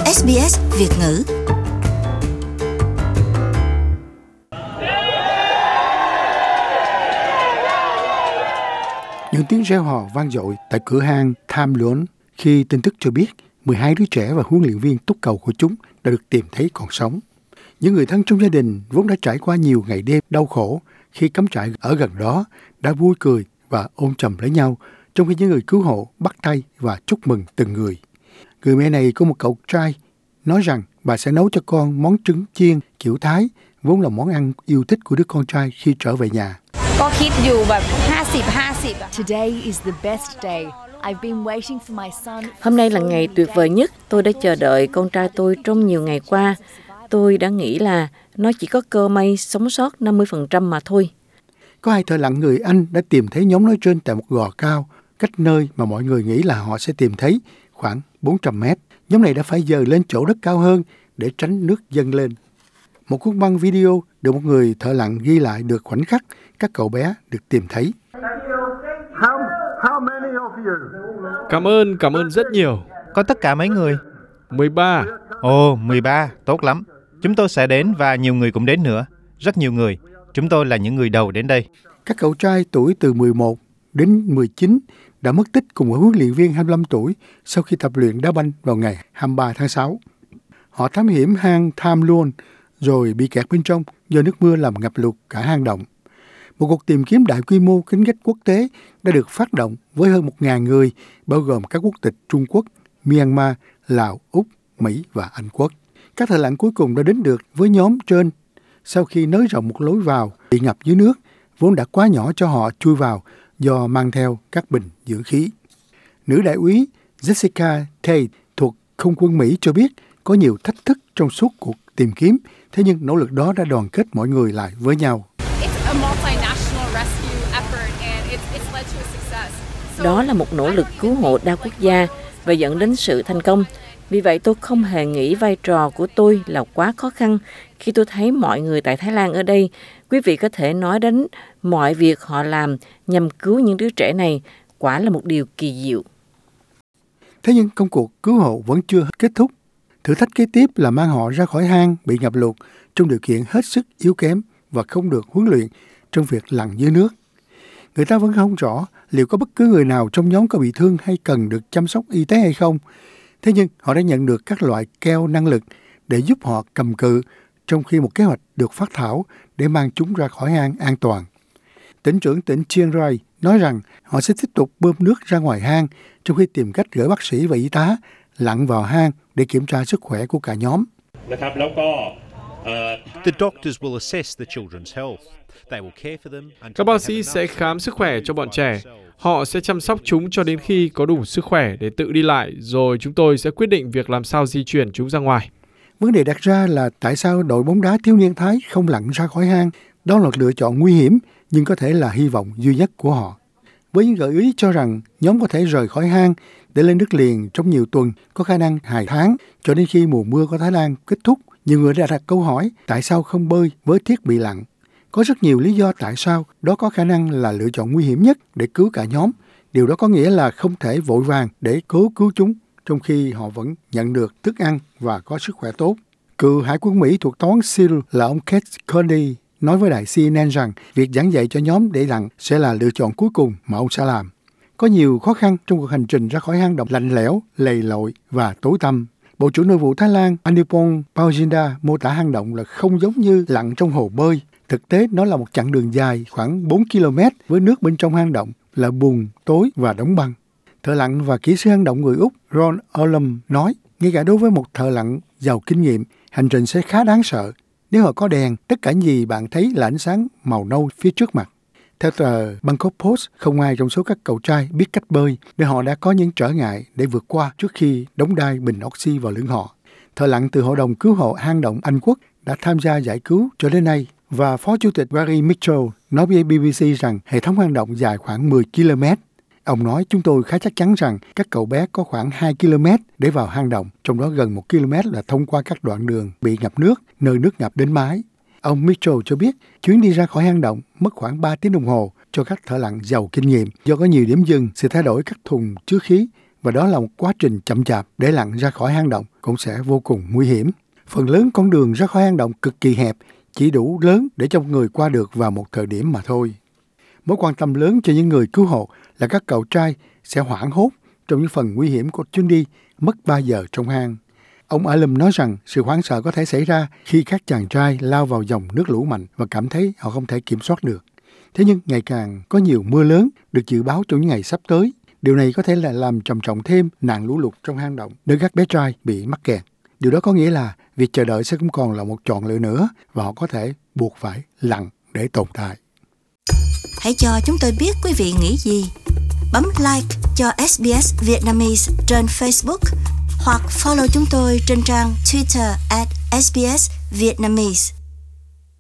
SBS Việt ngữ. Những tiếng reo hò vang dội tại cửa hang Tham Luon khi tin tức cho biết 12 đứa trẻ và huấn luyện viên túc cầu của chúng đã được tìm thấy còn sống. Những người thân trong gia đình vốn đã trải qua nhiều ngày đêm đau khổ khi cắm trại ở gần đó đã vui cười và ôm chầm lấy nhau, trong khi những người cứu hộ bắt tay và chúc mừng từng người. Người mẹ này có một cậu trai nói rằng bà sẽ nấu cho con món trứng chiên kiểu Thái, vốn là món ăn yêu thích của đứa con trai khi trở về nhà. ก็คิดอยู่แบบ50-50 อะ Today is the best day. I've been waiting for my son. Hôm nay là ngày tuyệt vời nhất. Tôi đã chờ đợi con trai tôi trong nhiều ngày qua. Tôi đã nghĩ là nó chỉ có cơ may sống sót 50% mà thôi. Có hai thợ lặn người Anh đã tìm thấy nhóm nói trên tại một gò cao, cách nơi mà mọi người nghĩ là họ sẽ tìm thấy khoảng 400 mét. Nhóm này đã phải dời lên chỗ đất cao hơn để tránh nước dâng lên. Một cuốn băng video được một người thợ lặn ghi lại được khoảnh khắc các cậu bé được tìm thấy. Cảm ơn rất nhiều. Có tất cả mấy người? 13. Ồ, 13, tốt lắm. Chúng tôi sẽ đến và nhiều người cũng đến nữa. Rất nhiều người. Chúng tôi là những người đầu đến đây. Các cậu trai tuổi từ 11 đến 19 đã mất tích cùng với huấn luyện viên 25 tuổi sau khi tập luyện đá banh vào ngày 23 tháng 6. Họ thám hiểm hang Tham Luon rồi bị kẹt bên trong do nước mưa làm ngập lụt cả hang động. Một cuộc tìm kiếm đại quy mô kín ghét quốc tế đã được phát động với hơn 1.000 người, bao gồm các quốc tịch Trung Quốc, Myanmar, Lào, Úc, Mỹ và Anh Quốc. Các thợ lặn cuối cùng đã đến được với nhóm trên sau khi nới rộng một lối vào bị ngập dưới nước, vốn đã quá nhỏ cho họ chui vào do mang theo các bình dưỡng khí. Nữ đại úy Jessica Tate thuộc Không quân Mỹ cho biết có nhiều thách thức trong suốt cuộc tìm kiếm, thế nhưng nỗ lực đó đã đoàn kết mọi người lại với nhau. Đó là một nỗ lực cứu hộ đa quốc gia và dẫn đến sự thành công. Vì vậy tôi không hề nghĩ vai trò của tôi là quá khó khăn khi tôi thấy mọi người tại Thái Lan ở đây. Quý vị có thể nói đến mọi việc họ làm nhằm cứu những đứa trẻ này, quả là một điều kỳ diệu. Thế nhưng công cuộc cứu hộ vẫn chưa kết thúc. Thử thách kế tiếp là mang họ ra khỏi hang bị ngập lụt trong điều kiện hết sức yếu kém và không được huấn luyện trong việc lặn dưới nước. Người ta vẫn không rõ liệu có bất cứ người nào trong nhóm có bị thương hay cần được chăm sóc y tế hay không. Thế nhưng họ đã nhận được các loại keo năng lực để giúp họ cầm cự trong khi một kế hoạch được phát thảo để mang chúng ra khỏi hang an toàn. Tỉnh trưởng tỉnh Chiang Rai nói rằng họ sẽ tiếp tục bơm nước ra ngoài hang trong khi tìm cách gửi bác sĩ và y tá lặn vào hang để kiểm tra sức khỏe của cả nhóm. Các bác sĩ sẽ khám sức khỏe cho bọn trẻ. Họ sẽ chăm sóc chúng cho đến khi có đủ sức khỏe để tự đi lại, rồi chúng tôi sẽ quyết định việc làm sao di chuyển chúng ra ngoài. Vấn đề đặt ra là tại sao đội bóng đá thiếu niên Thái không lặn ra khỏi hang? Đó là một lựa chọn nguy hiểm, nhưng có thể là hy vọng duy nhất của họ. Với những gợi ý cho rằng nhóm có thể rời khỏi hang để lên đất liền trong nhiều tuần, có khả năng 2 tháng, cho đến khi mùa mưa của Thái Lan kết thúc, nhiều người đã đặt câu hỏi tại sao không bơi với thiết bị lặn. Có rất nhiều lý do tại sao đó có khả năng là lựa chọn nguy hiểm nhất để cứu cả nhóm. Điều đó có nghĩa là không thể vội vàng để cố cứu chúng, trong khi họ vẫn nhận được thức ăn và có sức khỏe tốt. Cựu Hải quân Mỹ thuộc toán SEAL là ông Keith Cody nói với đài CNN rằng việc giảng dạy cho nhóm để lặn sẽ là lựa chọn cuối cùng mà ông sẽ làm. Có nhiều khó khăn trong cuộc hành trình ra khỏi hang động lạnh lẽo, lầy lội và tối tăm. Bộ trưởng Nội vụ Thái Lan Anupong Pawjinda mô tả hang động là không giống như lặn trong hồ bơi. Thực tế, nó là một chặng đường dài khoảng 4 km với nước bên trong hang động là bùn, tối và đóng băng. Thợ lặn và kỹ sư hang động người Úc Ron Olam nói, ngay cả đối với một thợ lặn giàu kinh nghiệm, hành trình sẽ khá đáng sợ. Nếu họ có đèn, tất cả gì bạn thấy là ánh sáng màu nâu phía trước mặt. Theo tờ Bangkok Post, không ai trong số các cậu trai biết cách bơi, nên họ đã có những trở ngại để vượt qua trước khi đóng đai bình oxy vào lưng họ. Thợ lặn từ Hội đồng Cứu hộ hang động Anh Quốc đã tham gia giải cứu cho đến nay, và Phó Chủ tịch Gary Mitchell nói với BBC rằng hệ thống hang động dài khoảng 10 km. Ông nói, chúng tôi khá chắc chắn rằng các cậu bé có khoảng 2 km để vào hang động, trong đó gần 1 km là thông qua các đoạn đường bị ngập nước, nơi nước ngập đến mái. Ông Mitchell cho biết chuyến đi ra khỏi hang động mất khoảng 3 tiếng đồng hồ cho các thợ lặn giàu kinh nghiệm do có nhiều điểm dừng, sự thay đổi các thùng chứa khí và đó là một quá trình chậm chạp để lặn ra khỏi hang động cũng sẽ vô cùng nguy hiểm. Phần lớn con đường ra khỏi hang động cực kỳ hẹp, chỉ đủ lớn để cho người qua được vào một thời điểm mà thôi. Mối quan tâm lớn cho những người cứu hộ là các cậu trai sẽ hoảng hốt trong những phần nguy hiểm của chuyến đi mất 3 giờ trong hang. Ông Alum nói rằng sự hoảng sợ có thể xảy ra khi các chàng trai lao vào dòng nước lũ mạnh và cảm thấy họ không thể kiểm soát được. Thế nhưng ngày càng có nhiều mưa lớn được dự báo trong những ngày sắp tới. Điều này có thể là làm trầm trọng thêm nạn lũ lụt trong hang động nơi các bé trai bị mắc kẹt. Điều đó có nghĩa là việc chờ đợi sẽ không còn là một chọn lựa nữa và họ có thể buộc phải lặn để tồn tại. Hãy cho chúng tôi biết quý vị nghĩ gì. Bấm like cho SBS Vietnamese trên Facebook hoặc follow chúng tôi trên trang Twitter @SBS Vietnamese.